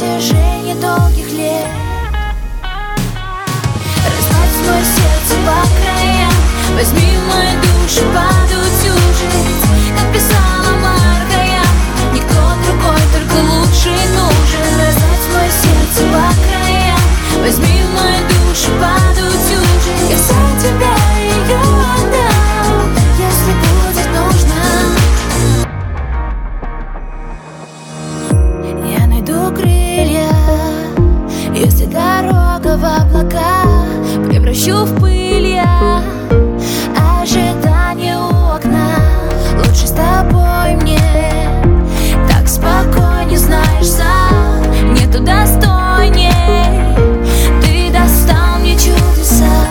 протяжении долгих лет. Разбавь мое сердце по краям, возьми в мою душу подуть уже. Как писала Марка я, никто другой, только лучший нужен. Разбавь мое сердце по краям, возьми в мою душу подуть уже. Я за тебя ее отдам, если будет нужно. Я найду крылья, если дорога в облака превращу в пыль я. Ожидание у окна, лучше с тобой мне. Так спокойнее, знаешь, сам нету достойней. Ты достал мне чудеса.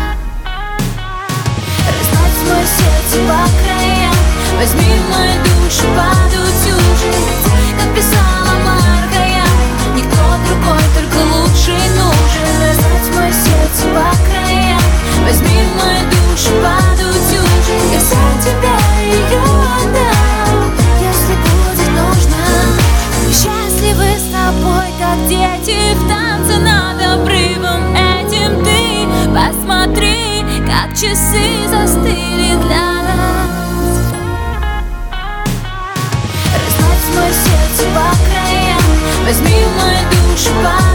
Разбавь мое сердце по краям, возьми в мою душу подуть уже. Как писала Марка я, никто другой, только лучший нужен. Разбавь мое сердце по краям, возьми в мою душу подуть уже. Я за тебя ее отдам, если будет нужно. Мы счастливы с тобой, как дети в танце над обрывом этим. Ты посмотри, как часы застыли для нас. Разбавь мое сердце по краям, возьми в мою душу подуть.